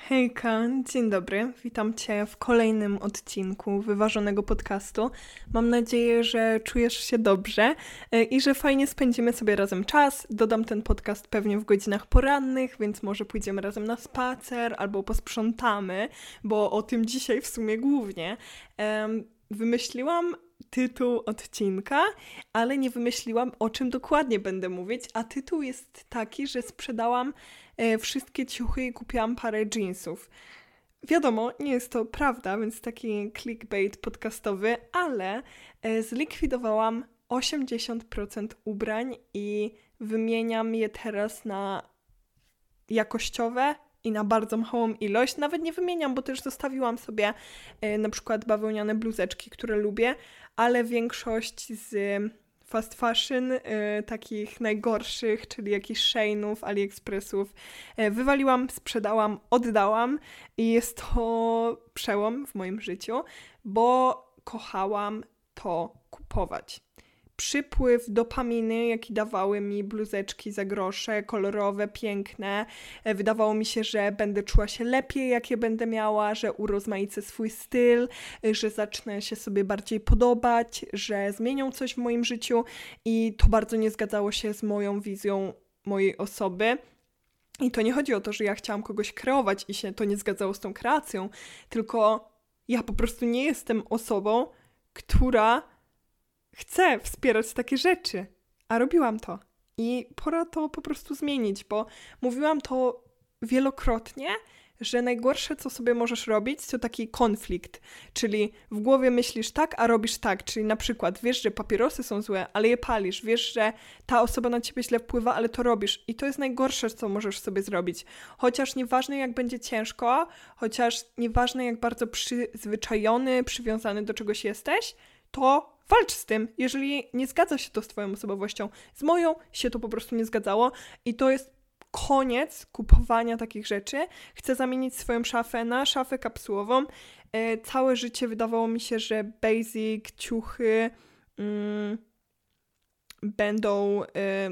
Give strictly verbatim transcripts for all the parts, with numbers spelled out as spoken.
Hejka, dzień dobry, witam Cię w kolejnym odcinku wyważonego podcastu. Mam nadzieję, że czujesz się dobrze e, i że fajnie spędzimy sobie razem czas. Dodam ten podcast pewnie w godzinach porannych, więc może pójdziemy razem na spacer albo posprzątamy, bo o tym dzisiaj w sumie głównie. Em, wymyśliłam tytuł odcinka, ale nie wymyśliłam, o czym dokładnie będę mówić, a tytuł jest taki, że sprzedałam e, wszystkie ciuchy i kupiłam parę jeansów. Wiadomo, nie jest to prawda, więc taki clickbait podcastowy, ale e, zlikwidowałam osiemdziesiąt procent ubrań i wymieniam je teraz na jakościowe i na bardzo małą ilość. Nawet nie wymieniam, bo też zostawiłam sobie e, na przykład bawełniane bluzeczki, które lubię, ale większość z fast fashion, y, takich najgorszych, czyli jakichś Sheinów, AliExpressów, y, wywaliłam, sprzedałam, oddałam i jest to przełom w moim życiu, bo kochałam to kupować. Przypływ dopaminy, jaki dawały mi bluzeczki za grosze, kolorowe, piękne. Wydawało mi się, że będę czuła się lepiej, jak je będę miała, że urozmaicę swój styl, że zacznę się sobie bardziej podobać, że zmienią coś w moim życiu i to bardzo nie zgadzało się z moją wizją mojej osoby. I to nie chodzi o to, że ja chciałam kogoś kreować i się to nie zgadzało z tą kreacją, tylko ja po prostu nie jestem osobą, która chcę wspierać takie rzeczy, a robiłam to. I pora to po prostu zmienić, bo mówiłam to wielokrotnie, że najgorsze, co sobie możesz robić, to taki konflikt. Czyli w głowie myślisz tak, a robisz tak. Czyli na przykład wiesz, że papierosy są złe, ale je palisz. Wiesz, że ta osoba na ciebie źle wpływa, ale to robisz. I to jest najgorsze, co możesz sobie zrobić. Chociaż nieważne, jak będzie ciężko, chociaż nieważne, jak bardzo przyzwyczajony, przywiązany do czegoś jesteś, to walcz z tym, jeżeli nie zgadza się to z twoją osobowością. Z moją się to po prostu nie zgadzało i to jest koniec kupowania takich rzeczy. Chcę zamienić swoją szafę na szafę kapsułową. E, całe życie wydawało mi się, że basic, ciuchy mm, będą... E,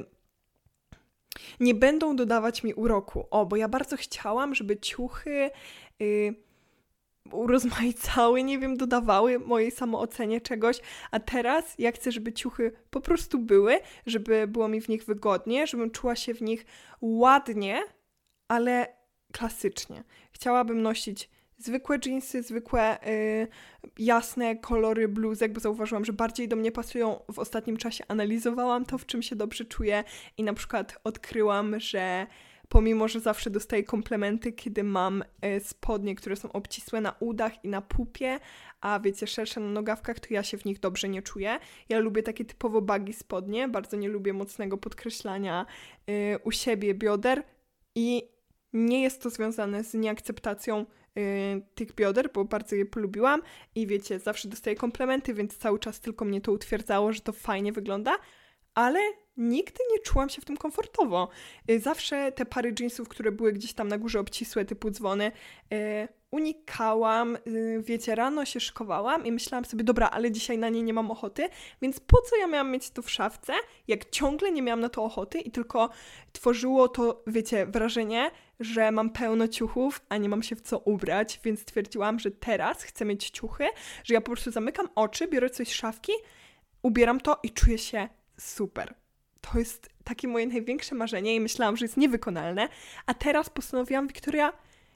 nie będą dodawać mi uroku. O, bo ja bardzo chciałam, żeby ciuchy... Y, urozmaicały, nie wiem, dodawały mojej samoocenie czegoś, a teraz ja chcę, żeby ciuchy po prostu były, żeby było mi w nich wygodnie, żebym czuła się w nich ładnie, ale klasycznie. Chciałabym nosić zwykłe dżinsy, zwykłe yy, jasne kolory bluzek, bo zauważyłam, że bardziej do mnie pasują. W ostatnim czasie analizowałam to, w czym się dobrze czuję i na przykład odkryłam, że pomimo, że zawsze dostaję komplementy, kiedy mam e, spodnie, które są obcisłe na udach i na pupie, a wiecie, szersze na nogawkach, to ja się w nich dobrze nie czuję. Ja lubię takie typowo baggy spodnie, bardzo nie lubię mocnego podkreślania e, u siebie bioder i nie jest to związane z nieakceptacją e, tych bioder, bo bardzo je polubiłam i wiecie, zawsze dostaję komplementy, więc cały czas tylko mnie to utwierdzało, że to fajnie wygląda, ale nigdy nie czułam się w tym komfortowo. Zawsze te pary jeansów, które były gdzieś tam na górze obcisłe, typu dzwony, yy, unikałam. Yy, wiecie, rano się szykowałam i myślałam sobie, dobra, ale dzisiaj na nie nie mam ochoty, więc po co ja miałam mieć to w szafce, jak ciągle nie miałam na to ochoty i tylko tworzyło to, wiecie, wrażenie, że mam pełno ciuchów, a nie mam się w co ubrać, więc stwierdziłam, że teraz chcę mieć ciuchy, że ja po prostu zamykam oczy, biorę coś z szafki, ubieram to i czuję się super. To jest takie moje największe marzenie i myślałam, że jest niewykonalne, a teraz postanowiłam, Wiktoria,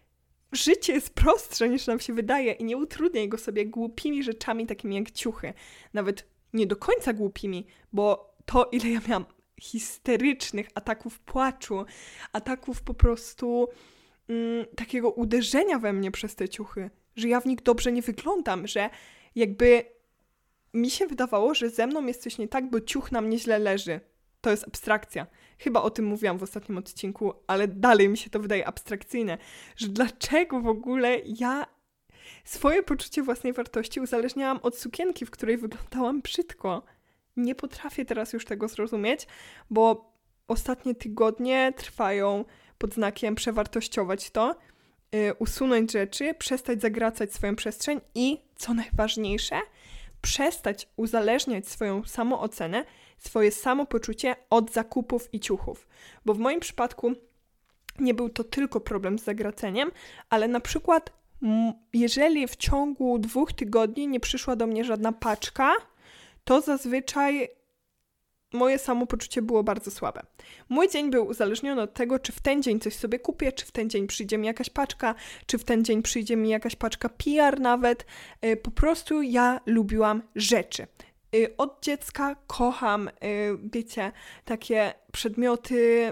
życie jest prostsze niż nam się wydaje i nie utrudniaj go sobie głupimi rzeczami takimi jak ciuchy. Nawet nie do końca głupimi, bo to, ile ja miałam histerycznych ataków płaczu, ataków po prostu mm, takiego uderzenia we mnie przez te ciuchy, że ja w nich dobrze nie wyglądam, że jakby mi się wydawało, że ze mną jest coś nie tak, bo ciuch na mnie źle leży. To jest abstrakcja. Chyba o tym mówiłam w ostatnim odcinku, ale dalej mi się to wydaje abstrakcyjne, że dlaczego w ogóle ja swoje poczucie własnej wartości uzależniałam od sukienki, w której wyglądałam brzydko. Nie potrafię teraz już tego zrozumieć, bo ostatnie tygodnie trwają pod znakiem przewartościować to, yy, usunąć rzeczy, przestać zagracać swoją przestrzeń i, co najważniejsze, przestać uzależniać swoją samoocenę, swoje samopoczucie od zakupów i ciuchów. Bo w moim przypadku nie był to tylko problem z zagraceniem, ale na przykład jeżeli w ciągu dwóch tygodni nie przyszła do mnie żadna paczka, to zazwyczaj moje samopoczucie było bardzo słabe. Mój dzień był uzależniony od tego, czy w ten dzień coś sobie kupię, czy w ten dzień przyjdzie mi jakaś paczka, czy w ten dzień przyjdzie mi jakaś paczka P R nawet. Po prostu ja lubiłam rzeczy. Od dziecka kocham, wiecie, takie przedmioty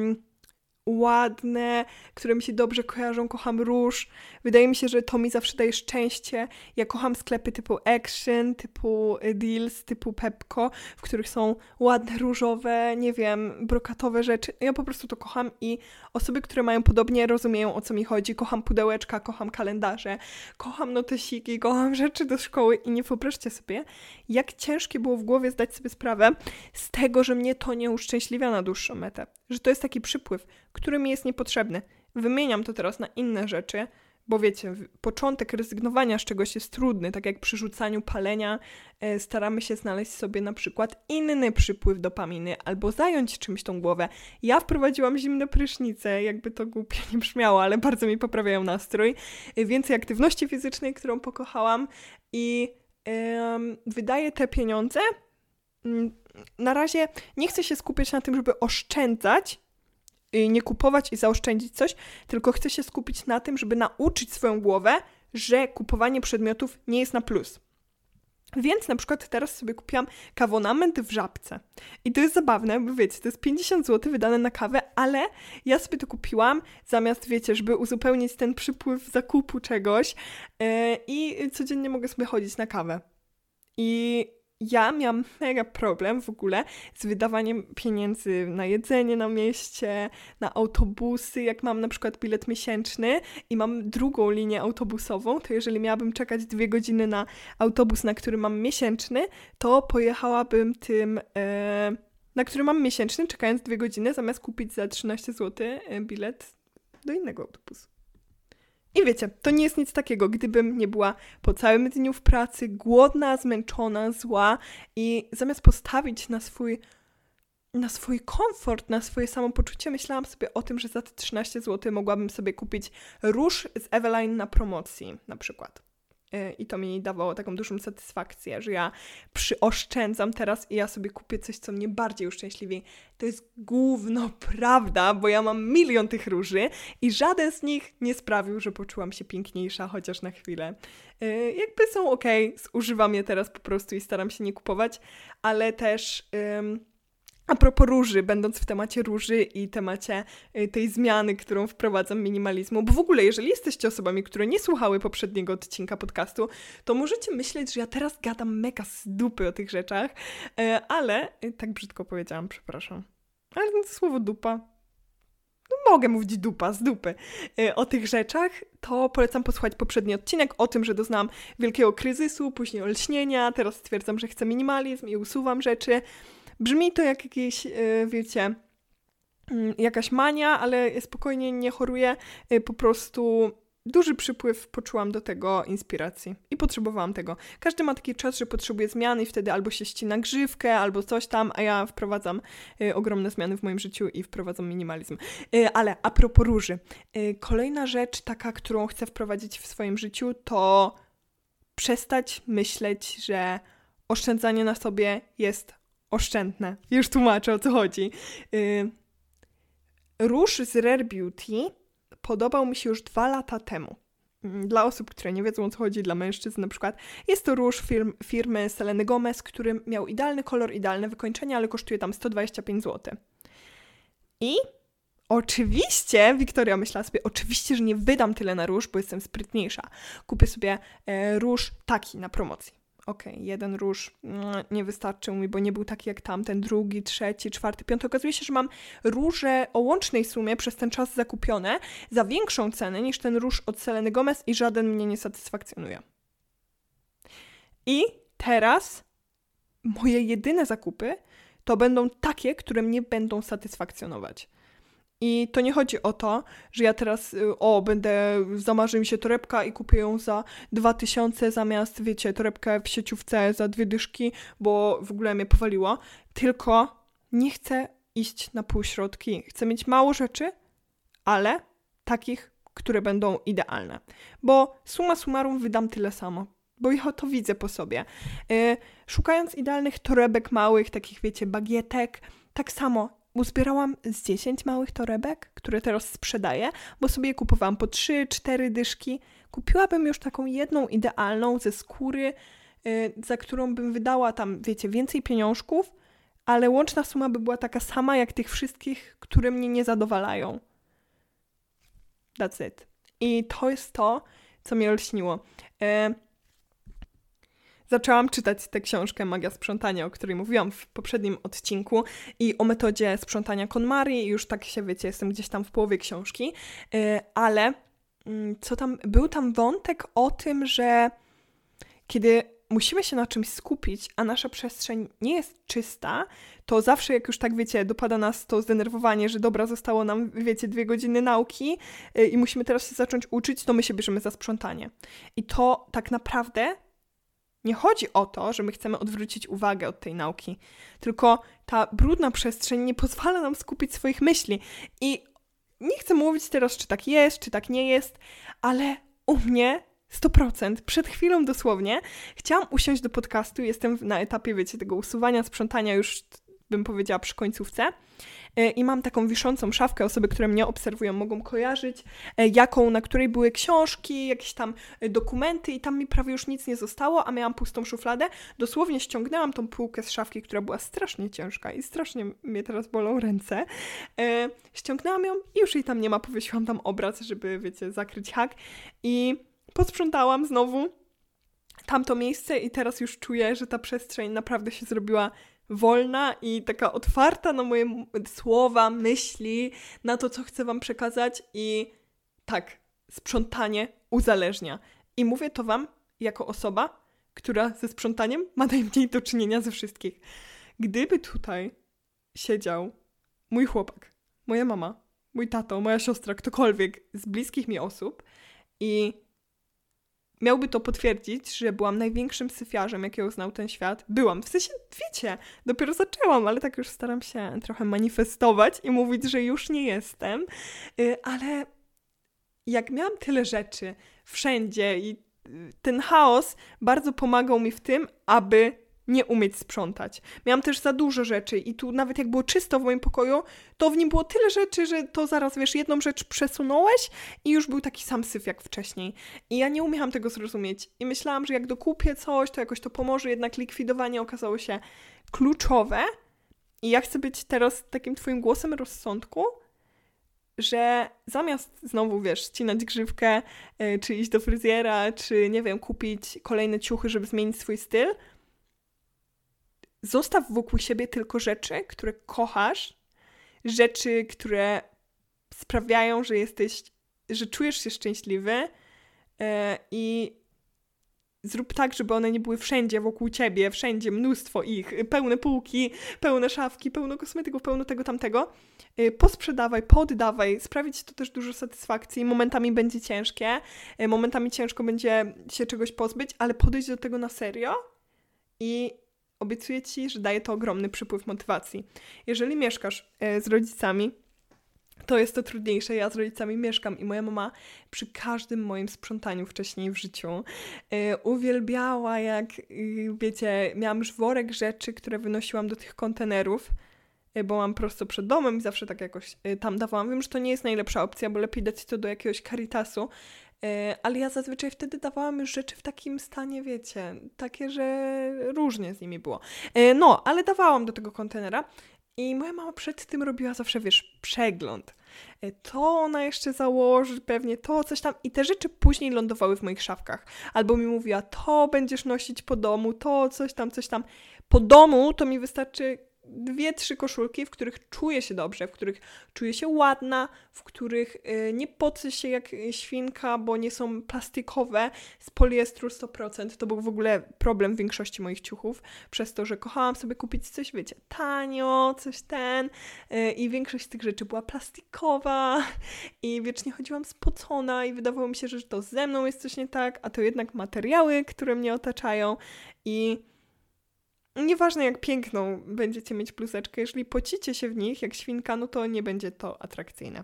ładne, które mi się dobrze kojarzą, kocham róż. Wydaje mi się, że to mi zawsze daje szczęście. Ja kocham sklepy typu Action, typu Deals, typu Pepco, w których są ładne, różowe, nie wiem, brokatowe rzeczy. Ja po prostu to kocham i osoby, które mają podobnie, rozumieją, o co mi chodzi. Kocham pudełeczka, kocham kalendarze, kocham notesiki, kocham rzeczy do szkoły i nie wyobraźcie sobie, jak ciężkie było w głowie zdać sobie sprawę z tego, że mnie to nie uszczęśliwia na dłuższą metę. Że to jest taki przypływ, który mi jest niepotrzebny. Wymieniam to teraz na inne rzeczy, bo wiecie, początek rezygnowania z czegoś jest trudny, tak jak przy rzucaniu palenia e, staramy się znaleźć sobie na przykład inny przypływ dopaminy albo zająć czymś tą głowę. Ja wprowadziłam zimne prysznice, jakby to głupio nie brzmiało, ale bardzo mi poprawiają nastrój. E, więcej aktywności fizycznej, którą pokochałam i e, wydaję te pieniądze. Na razie nie chcę się skupiać na tym, żeby oszczędzać, nie kupować i zaoszczędzić coś, tylko chcę się skupić na tym, żeby nauczyć swoją głowę, że kupowanie przedmiotów nie jest na plus. Więc na przykład teraz sobie kupiłam kawonament w Żabce. I to jest zabawne, bo wiecie, to jest pięćdziesiąt złotych wydane na kawę, ale ja sobie to kupiłam zamiast, wiecie, żeby uzupełnić ten przypływ zakupu czegoś yy, i codziennie mogę sobie chodzić na kawę. I ja miałam mega problem w ogóle z wydawaniem pieniędzy na jedzenie na mieście, na autobusy. Jak mam na przykład bilet miesięczny i mam drugą linię autobusową, to jeżeli miałabym czekać dwie godziny na autobus, na który mam miesięczny, to pojechałabym tym, e, na który mam miesięczny, czekając dwie godziny, zamiast kupić za trzynaście złotych bilet do innego autobusu. I wiecie, to nie jest nic takiego, gdybym nie była po całym dniu w pracy, głodna, zmęczona, zła i zamiast postawić na swój, na swój komfort, na swoje samopoczucie, myślałam sobie o tym, że za te trzynaście złotych mogłabym sobie kupić róż z Eveline na promocji na przykład. I to mi dawało taką dużą satysfakcję, że ja przyoszczędzam teraz i ja sobie kupię coś, co mnie bardziej uszczęśliwi. To jest gówno prawda, bo ja mam milion tych róży i żaden z nich nie sprawił, że poczułam się piękniejsza, chociaż na chwilę. Yy, jakby są okej, okay, zużywam je teraz po prostu i staram się nie kupować, ale też... Yy, A propos róży, będąc w temacie róży i temacie tej zmiany, którą wprowadzam minimalizmu, bo w ogóle jeżeli jesteście osobami, które nie słuchały poprzedniego odcinka podcastu, to możecie myśleć, że ja teraz gadam mega z dupy o tych rzeczach, ale, tak brzydko powiedziałam, przepraszam, ale to słowo dupa, no mogę mówić dupa, z dupy, o tych rzeczach, to polecam posłuchać poprzedni odcinek o tym, że doznałam wielkiego kryzysu, później olśnienia, teraz stwierdzam, że chcę minimalizm i usuwam rzeczy. Brzmi to jak jakieś, wiecie, jakaś mania, ale spokojnie nie choruję. Po prostu duży przypływ poczułam do tego inspiracji i potrzebowałam tego. Każdy ma taki czas, że potrzebuje zmiany i wtedy albo się ścina grzywkę, albo coś tam, a ja wprowadzam ogromne zmiany w moim życiu i wprowadzam minimalizm. Ale a propos róży. Kolejna rzecz taka, którą chcę wprowadzić w swoim życiu, to przestać myśleć, że oszczędzanie na sobie jest oszczędne. Już tłumaczę, o co chodzi. Yy, róż z Rare Beauty podobał mi się już dwa lata temu. Dla osób, które nie wiedzą, o co chodzi, dla mężczyzn na przykład, jest to róż firm, firmy Seleny Gomez, który miał idealny kolor, idealne wykończenie, ale kosztuje tam sto dwadzieścia pięć złotych. I oczywiście, Wiktoria myślała sobie, oczywiście, że nie wydam tyle na róż, bo jestem sprytniejsza. Kupię sobie e, róż taki na promocji. Okej, okay, jeden róż nie wystarczył mi, bo nie był taki jak tamten, drugi, trzeci, czwarty, piąty. Okazuje się, że mam róże o łącznej sumie przez ten czas zakupione za większą cenę niż ten róż od Seleny Gomez i żaden mnie nie satysfakcjonuje. I teraz moje jedyne zakupy to będą takie, które mnie będą satysfakcjonować. I to nie chodzi o to, że ja teraz, o, będę, zamarzy mi się torebka i kupię ją za dwa tysiące zamiast, wiecie, torebkę w sieciówce za dwie dyszki, bo w ogóle mnie powaliło. Tylko nie chcę iść na półśrodki. Chcę mieć mało rzeczy, ale takich, które będą idealne. Bo summa summarum wydam tyle samo, bo ja to widzę po sobie. Yy, szukając idealnych torebek małych, takich wiecie, bagietek, tak samo uzbierałam z dziesięć małych torebek, które teraz sprzedaję, bo sobie je kupowałam po trzy cztery dyszki. Kupiłabym już taką jedną idealną ze skóry, yy, za którą bym wydała tam, wiecie, więcej pieniążków, ale łączna suma by była taka sama jak tych wszystkich, które mnie nie zadowalają. That's it. I to jest to, co mnie olśniło. E, zaczęłam czytać tę książkę Magia Sprzątania, o której mówiłam w poprzednim odcinku i o metodzie sprzątania KonMari i już tak się, wiecie, jestem gdzieś tam w połowie książki, e, ale mm, co tam, był tam wątek o tym, że kiedy musimy się na czymś skupić, a nasza przestrzeń nie jest czysta, to zawsze jak już tak, wiecie, dopada nas to zdenerwowanie, że dobra, zostało nam, wiecie, dwie godziny nauki yy, i musimy teraz się zacząć uczyć, to my się bierzemy za sprzątanie. I to tak naprawdę nie chodzi o to, że my chcemy odwrócić uwagę od tej nauki, tylko ta brudna przestrzeń nie pozwala nam skupić swoich myśli. I nie chcę mówić teraz, czy tak jest, czy tak nie jest, ale u mnie sto procent. Przed chwilą dosłownie chciałam usiąść do podcastu, jestem na etapie, wiecie, tego usuwania, sprzątania już, bym powiedziała, przy końcówce i mam taką wiszącą szafkę, osoby, które mnie obserwują, mogą kojarzyć, jaką, na której były książki, jakieś tam dokumenty i tam mi prawie już nic nie zostało, a miałam pustą szufladę. Dosłownie ściągnęłam tą półkę z szafki, która była strasznie ciężka i strasznie mnie teraz bolą ręce. Ściągnęłam ją i już jej tam nie ma, powiesiłam tam obraz, żeby, wiecie, zakryć hak i posprzątałam znowu tamto miejsce i teraz już czuję, że ta przestrzeń naprawdę się zrobiła wolna i taka otwarta na moje słowa, myśli, na to, co chcę wam przekazać i tak, sprzątanie uzależnia. I mówię to wam jako osoba, która ze sprzątaniem ma najmniej do czynienia ze wszystkich. Gdyby tutaj siedział mój chłopak, moja mama, mój tato, moja siostra, ktokolwiek z bliskich mi osób i miałby to potwierdzić, że byłam największym syfiarzem, jakiego znał ten świat. Byłam, w sensie, wiecie, dopiero zaczęłam, ale tak już staram się trochę manifestować i mówić, że już nie jestem. Yy, ale jak miałam tyle rzeczy wszędzie i ten chaos bardzo pomagał mi w tym, aby nie umieć sprzątać. Miałam też za dużo rzeczy i tu nawet jak było czysto w moim pokoju, to w nim było tyle rzeczy, że to zaraz, wiesz, jedną rzecz przesunąłeś i już był taki sam syf jak wcześniej. I ja nie umiałam tego zrozumieć. I myślałam, że jak dokupię coś, to jakoś to pomoże, jednak likwidowanie okazało się kluczowe. I ja chcę być teraz takim twoim głosem rozsądku, że zamiast znowu, wiesz, ścinać grzywkę, yy, czy iść do fryzjera, czy nie wiem, kupić kolejne ciuchy, żeby zmienić swój styl, zostaw wokół siebie tylko rzeczy, które kochasz, rzeczy, które sprawiają, że jesteś, że czujesz się szczęśliwy yy, i zrób tak, żeby one nie były wszędzie wokół ciebie, wszędzie mnóstwo ich, pełne półki, pełne szafki, pełno kosmetyków, pełno tego, tamtego. Yy, posprzedawaj, poddawaj, sprawi ci to też dużo satysfakcji. Momentami będzie ciężkie, yy, momentami ciężko będzie się czegoś pozbyć, ale podejdź do tego na serio i obiecuję ci, że daje to ogromny przypływ motywacji. Jeżeli mieszkasz e, z rodzicami, to jest to trudniejsze. Ja z rodzicami mieszkam i moja mama przy każdym moim sprzątaniu wcześniej w życiu e, uwielbiała, jak e, wiecie, miałam już worek rzeczy, które wynosiłam do tych kontenerów, e, bo mam prosto przed domem i zawsze tak jakoś e, tam dawałam. Wiem, że to nie jest najlepsza opcja, bo lepiej dać to do jakiegoś Caritasu, ale ja zazwyczaj wtedy dawałam już rzeczy w takim stanie, wiecie, takie, że różnie z nimi było. No, ale dawałam do tego kontenera i moja mama przed tym robiła zawsze, wiesz, przegląd. To ona jeszcze założy, pewnie to, coś tam i te rzeczy później lądowały w moich szafkach. Albo mi mówiła, to będziesz nosić po domu, to coś tam, coś tam. Po domu to mi wystarczy dwie, trzy koszulki, w których czuję się dobrze, w których czuję się ładna, w których y, nie pocę się jak świnka, bo nie są plastikowe, z poliestru sto procent. To był w ogóle problem większości moich ciuchów, przez to, że kochałam sobie kupić coś, wiecie, tanio, coś ten y, i większość z tych rzeczy była plastikowa i wiecznie chodziłam spocona i wydawało mi się, że to ze mną jest coś nie tak, a to jednak materiały, które mnie otaczają i nieważne jak piękną będziecie mieć bluzeczkę, jeżeli pocicie się w nich jak świnka, no to nie będzie to atrakcyjne.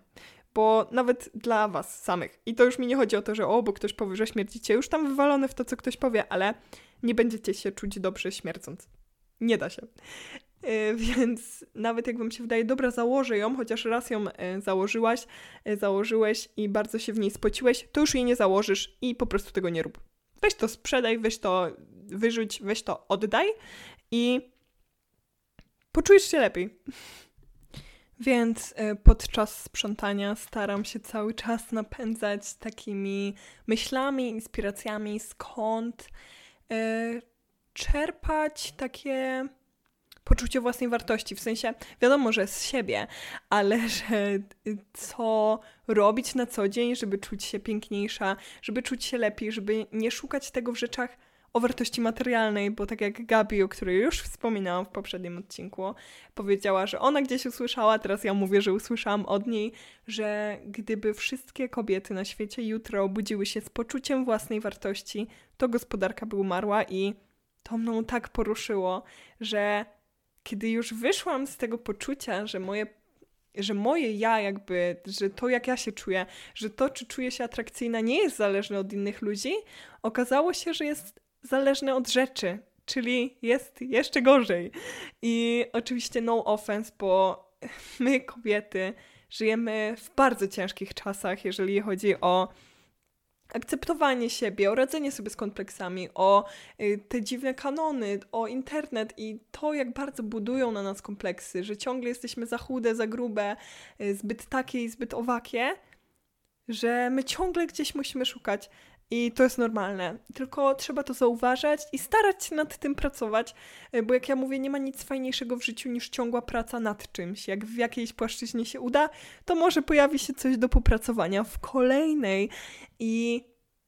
bo nawet dla was samych, i to już mi nie chodzi o to, że o, bo ktoś powie, że śmierdzicie, już tam wywalone w to, co ktoś powie, ale nie będziecie się czuć dobrze śmierdząc. Nie da się. Yy, więc nawet jak wam się wydaje, dobra, założę ją, chociaż raz ją yy, założyłaś, yy, założyłeś i bardzo się w niej spociłeś, to już jej nie założysz i po prostu tego nie rób. Weź to sprzedaj, weź to wyrzuć, weź to oddaj i poczujesz się lepiej. Więc y, podczas sprzątania staram się cały czas napędzać takimi myślami, inspiracjami, skąd y, czerpać takie poczucie własnej wartości. W sensie, wiadomo, że z siebie, ale że co robić na co dzień, żeby czuć się piękniejsza, żeby czuć się lepiej, żeby nie szukać tego w rzeczach o wartości materialnej, bo tak jak Gabi, o której już wspominałam w poprzednim odcinku, powiedziała, że ona gdzieś usłyszała, teraz ja mówię, że usłyszałam od niej, że gdyby wszystkie kobiety na świecie jutro obudziły się z poczuciem własnej wartości, to gospodarka by umarła i to mną tak poruszyło, że kiedy już wyszłam z tego poczucia, że moje, że moje ja jakby, że to jak ja się czuję, że to czy czuję się atrakcyjna nie jest zależne od innych ludzi, okazało się, że jest zależne od rzeczy, czyli jest jeszcze gorzej. I oczywiście no offense, bo my kobiety żyjemy w bardzo ciężkich czasach, jeżeli chodzi o akceptowanie siebie, o radzenie sobie z kompleksami, o y, te dziwne kanony, o internet i to, jak bardzo budują na nas kompleksy, że ciągle jesteśmy za chude, za grube, y, zbyt takie i zbyt owakie, że my ciągle gdzieś musimy szukać i to jest normalne. Tylko trzeba to zauważać i starać się nad tym pracować, y, bo jak ja mówię, nie ma nic fajniejszego w życiu niż ciągła praca nad czymś. Jak w jakiejś płaszczyźnie się uda, to może pojawi się coś do popracowania w kolejnej. I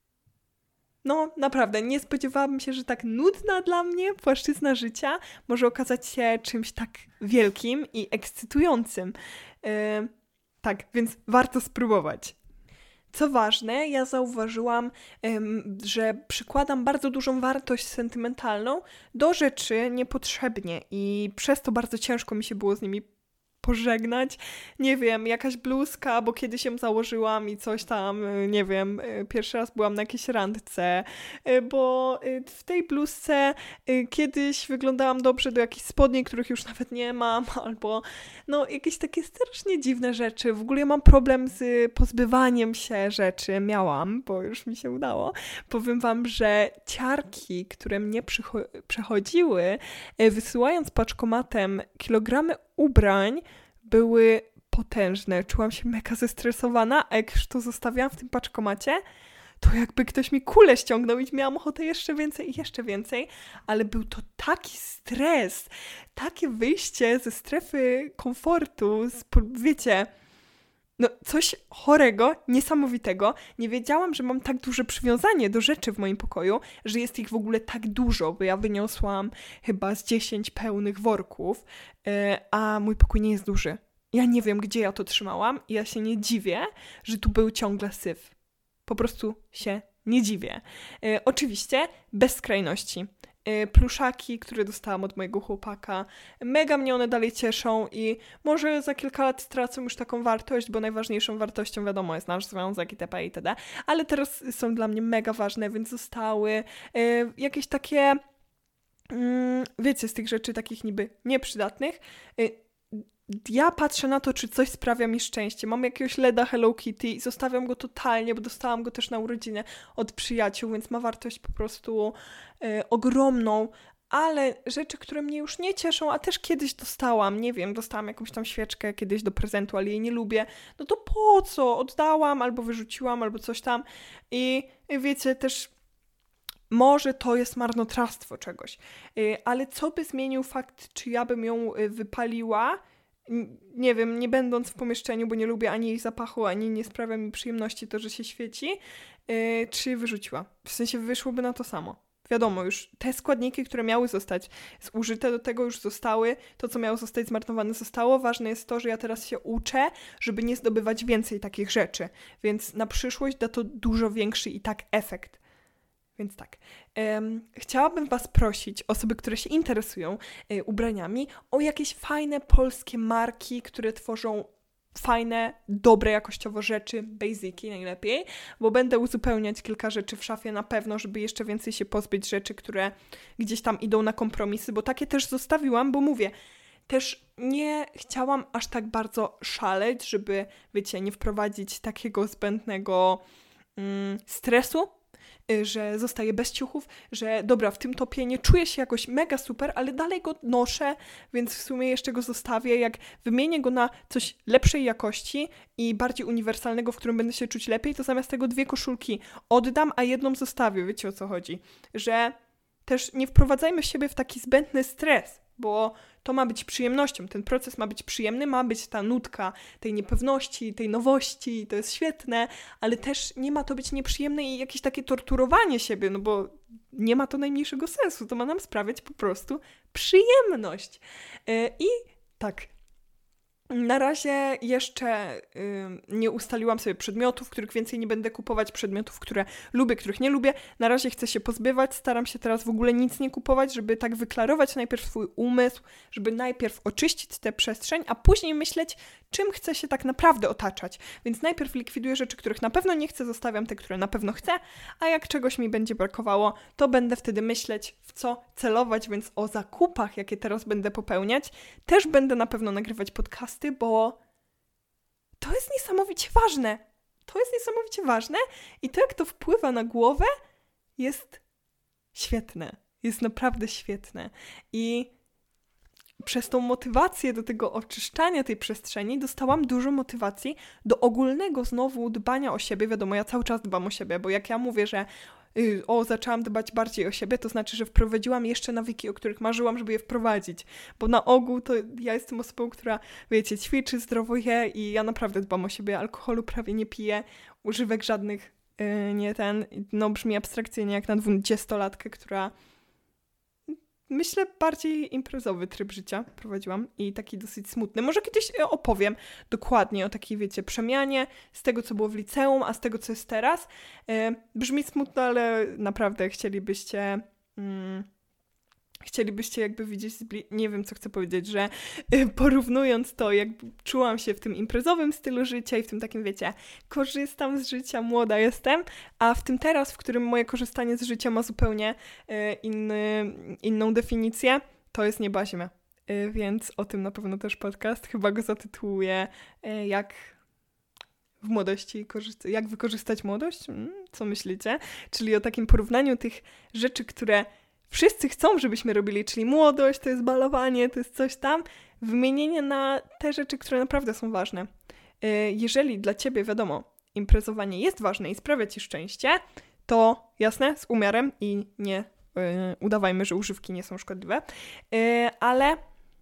no naprawdę, nie spodziewałabym się, że tak nudna dla mnie płaszczyzna życia może okazać się czymś tak wielkim i ekscytującym. Yy, tak, więc warto spróbować. Co ważne, ja zauważyłam, ym, że przykładam bardzo dużą wartość sentymentalną do rzeczy niepotrzebnie i przez to bardzo ciężko mi się było z nimi pożegnać. Nie wiem, jakaś bluzka, bo kiedyś ją założyłam i coś tam, nie wiem, pierwszy raz byłam na jakiejś randce, bo w tej bluzce kiedyś wyglądałam dobrze do jakichś spodni, których już nawet nie mam, albo no jakieś takie strasznie dziwne rzeczy. W ogóle ja mam problem z pozbywaniem się rzeczy. Miałam, bo już mi się udało. Powiem wam, że ciarki, które mnie przycho- przechodziły, wysyłając paczkomatem kilogramy ubrań, były potężne. Czułam się mega zestresowana, a jak już to zostawiałam w tym paczkomacie, to jakby ktoś mi kulę ściągnął i miałam ochotę jeszcze więcej i jeszcze więcej, ale był to taki stres, takie wyjście ze strefy komfortu, z, wiecie, no coś chorego, niesamowitego. Nie wiedziałam, że mam tak duże przywiązanie do rzeczy w moim pokoju, że jest ich w ogóle tak dużo, bo ja wyniosłam chyba z dziesięć pełnych worków, a mój pokój nie jest duży. Ja nie wiem, gdzie ja to trzymałam i ja się nie dziwię, że tu był ciągle syf. Po prostu się nie dziwię. E, oczywiście bez skrajności. E, pluszaki, które dostałam od mojego chłopaka, mega mnie one dalej cieszą i może za kilka lat stracą już taką wartość, bo najważniejszą wartością wiadomo jest nasz związek itp. itd. Ale teraz są dla mnie mega ważne, więc zostały e, jakieś takie, mm, wiecie, z tych rzeczy takich niby nieprzydatnych. E, Ja patrzę na to, czy coś sprawia mi szczęście. Mam jakiegoś leda Hello Kitty i zostawiam go totalnie, bo dostałam go też na urodziny od przyjaciół, więc ma wartość po prostu y, ogromną. Ale rzeczy, które mnie już nie cieszą, a też kiedyś dostałam, nie wiem, dostałam jakąś tam świeczkę kiedyś do prezentu, ale jej nie lubię, no to po co? Oddałam albo wyrzuciłam, albo coś tam. I wiecie, też może to jest marnotrawstwo czegoś. Y, ale co by zmienił fakt, czy ja bym ją wypaliła, nie wiem, nie będąc w pomieszczeniu, bo nie lubię ani jej zapachu, ani nie sprawia mi przyjemności to, że się świeci, yy, czy wyrzuciła. W sensie wyszłoby na to samo. Wiadomo, już te składniki, które miały zostać zużyte do tego, już zostały. To, co miało zostać zmarnowane, zostało. Ważne jest to, że ja teraz się uczę, żeby nie zdobywać więcej takich rzeczy. Więc na przyszłość da to dużo większy i tak efekt. Więc tak, um, chciałabym was prosić, osoby, które się interesują y, ubraniami, o jakieś fajne polskie marki, które tworzą fajne, dobre jakościowo rzeczy, basiki najlepiej, bo będę uzupełniać kilka rzeczy w szafie na pewno, żeby jeszcze więcej się pozbyć rzeczy, które gdzieś tam idą na kompromisy, bo takie też zostawiłam, bo mówię, też nie chciałam aż tak bardzo szaleć, żeby, wiecie, nie wprowadzić takiego zbędnego mm, stresu, że zostaję bez ciuchów, że dobra, w tym topie nie czuję się jakoś mega super, ale dalej go noszę, więc w sumie jeszcze go zostawię. Jak wymienię go na coś lepszej jakości i bardziej uniwersalnego, w którym będę się czuć lepiej, to zamiast tego dwie koszulki oddam, a jedną zostawię. Wiecie, o co chodzi? Że też nie wprowadzajmy w siebie w taki zbędny stres, bo to ma być przyjemnością, ten proces ma być przyjemny, ma być ta nutka tej niepewności, tej nowości, to jest świetne, ale też nie ma to być nieprzyjemne i jakieś takie torturowanie siebie, no bo nie ma to najmniejszego sensu, to ma nam sprawiać po prostu przyjemność. Yy, I tak, na razie jeszcze y, nie ustaliłam sobie przedmiotów, których więcej nie będę kupować, przedmiotów, które lubię, których nie lubię. Na razie chcę się pozbywać, staram się teraz w ogóle nic nie kupować, żeby tak wyklarować najpierw swój umysł, żeby najpierw oczyścić tę przestrzeń, a później myśleć, czym chcę się tak naprawdę otaczać. Więc najpierw likwiduję rzeczy, których na pewno nie chcę, zostawiam te, które na pewno chcę, a jak czegoś mi będzie brakowało, to będę wtedy myśleć, w co celować, więc o zakupach, jakie teraz będę popełniać, też będę na pewno nagrywać podcasty, bo to jest niesamowicie ważne. To jest niesamowicie ważne i to, jak to wpływa na głowę, jest świetne. Jest naprawdę świetne. I przez tą motywację do tego oczyszczania tej przestrzeni dostałam dużo motywacji do ogólnego znowu dbania o siebie. Wiadomo, ja cały czas dbam o siebie, bo jak ja mówię, że yy, o, zaczęłam dbać bardziej o siebie, to znaczy, że wprowadziłam jeszcze nawyki, o których marzyłam, żeby je wprowadzić. Bo na ogół to ja jestem osobą, która, wiecie, ćwiczy, zdrowo je i ja naprawdę dbam o siebie. Alkoholu prawie nie piję, używek żadnych yy, nie ten, no brzmi abstrakcyjnie jak na dwudziestolatkę, która myślę, bardziej imprezowy tryb życia prowadziłam i taki dosyć smutny. Może kiedyś opowiem dokładnie o takiej, wiecie, przemianie z tego, co było w liceum, a z tego, co jest teraz. Yy, brzmi smutno, ale naprawdę chcielibyście... Mm, Chcielibyście jakby widzieć, zbli- nie wiem co chcę powiedzieć, że y, porównując to, jak czułam się w tym imprezowym stylu życia i w tym takim, wiecie, korzystam z życia, młoda jestem, a w tym teraz, w którym moje korzystanie z życia ma zupełnie y, inny, inną definicję, to jest nieba ziemia. Y, więc o tym na pewno też podcast, chyba go zatytułuję y, jak w młodości, korzysta- jak wykorzystać młodość? Hmm, co myślicie? Czyli o takim porównaniu tych rzeczy, które wszyscy chcą, żebyśmy robili, czyli młodość, to jest balowanie, to jest coś tam, wymienienie na te rzeczy, które naprawdę są ważne. Jeżeli dla ciebie, wiadomo, imprezowanie jest ważne i sprawia ci szczęście, to jasne, z umiarem i nie yy, udawajmy, że używki nie są szkodliwe, yy, ale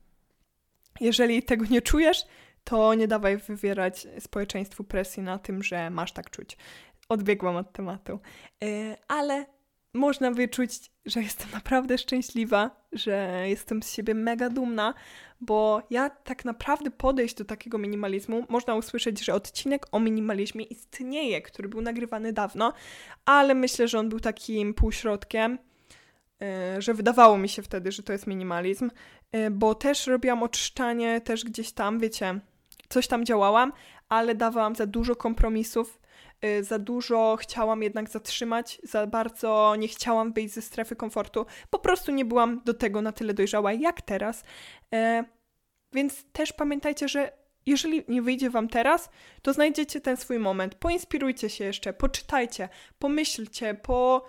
jeżeli tego nie czujesz, to nie dawaj wywierać społeczeństwu presji na tym, że masz tak czuć. Odbiegłam od tematu. Yy, ale można wyczuć, że jestem naprawdę szczęśliwa, że jestem z siebie mega dumna, bo ja tak naprawdę podejść do takiego minimalizmu, można usłyszeć, że odcinek o minimalizmie istnieje, który był nagrywany dawno, ale myślę, że on był takim półśrodkiem, yy, że wydawało mi się wtedy, że to jest minimalizm, yy, bo też robiłam oczyszczanie, też gdzieś tam, wiecie, coś tam działałam, ale dawałam za dużo kompromisów, za dużo chciałam jednak zatrzymać, za bardzo nie chciałam wyjść ze strefy komfortu. Po prostu nie byłam do tego na tyle dojrzała jak teraz. E, więc też pamiętajcie, że jeżeli nie wyjdzie wam teraz, to znajdziecie ten swój moment. Poinspirujcie się jeszcze, poczytajcie, pomyślcie, po...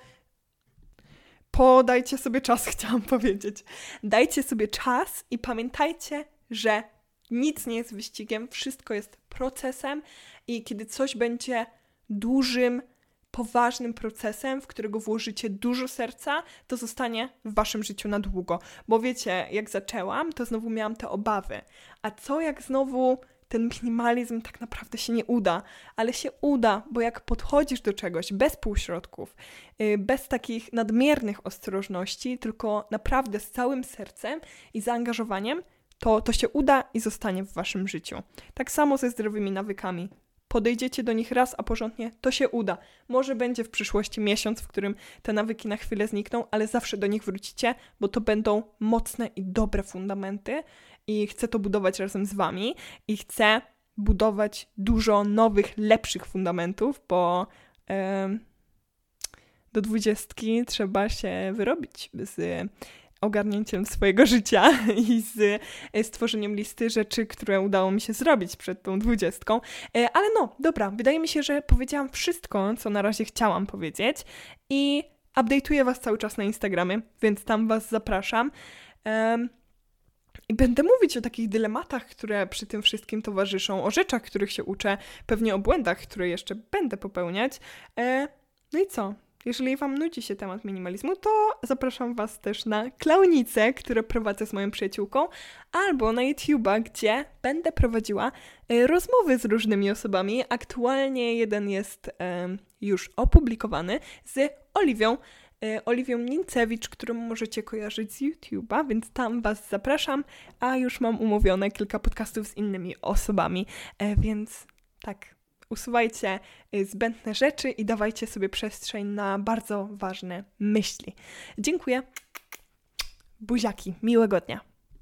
podajcie sobie czas, chciałam powiedzieć. Dajcie sobie czas i pamiętajcie, że nic nie jest wyścigiem, wszystko jest procesem i kiedy coś będzie dużym, poważnym procesem, w którego włożycie dużo serca, to zostanie w waszym życiu na długo. Bo wiecie, jak zaczęłam, to znowu miałam te obawy. A co jak znowu ten minimalizm tak naprawdę się nie uda? Ale się uda, bo jak podchodzisz do czegoś bez półśrodków, bez takich nadmiernych ostrożności, tylko naprawdę z całym sercem i zaangażowaniem, to, to się uda i zostanie w waszym życiu. Tak samo ze zdrowymi nawykami. Podejdziecie do nich raz, a porządnie, to się uda. Może będzie w przyszłości miesiąc, w którym te nawyki na chwilę znikną, ale zawsze do nich wrócicie, bo to będą mocne i dobre fundamenty i chcę to budować razem z wami i chcę budować dużo nowych, lepszych fundamentów, bo e, do dwudziestki trzeba się wyrobić z ogarnięciem swojego życia i z stworzeniem listy rzeczy, które udało mi się zrobić przed tą dwudziestką. Ale no, dobra, wydaje mi się, że powiedziałam wszystko, co na razie chciałam powiedzieć i update'uję was cały czas na Instagramie, więc tam was zapraszam. Um, I będę mówić o takich dylematach, które przy tym wszystkim towarzyszą, o rzeczach, których się uczę, pewnie o błędach, które jeszcze będę popełniać. E, no i co? Jeżeli wam nudzi się temat minimalizmu, to zapraszam was też na Klaunicę, które prowadzę z moją przyjaciółką, albo na YouTube'a, gdzie będę prowadziła e, rozmowy z różnymi osobami. Aktualnie jeden jest e, już opublikowany z Oliwią, e, Oliwią Nincewicz, którą możecie kojarzyć z YouTube'a, więc tam was zapraszam, a już mam umówione kilka podcastów z innymi osobami, e, więc tak. Usuwajcie zbędne rzeczy i dawajcie sobie przestrzeń na bardzo ważne myśli. Dziękuję. Buziaki. Miłego dnia.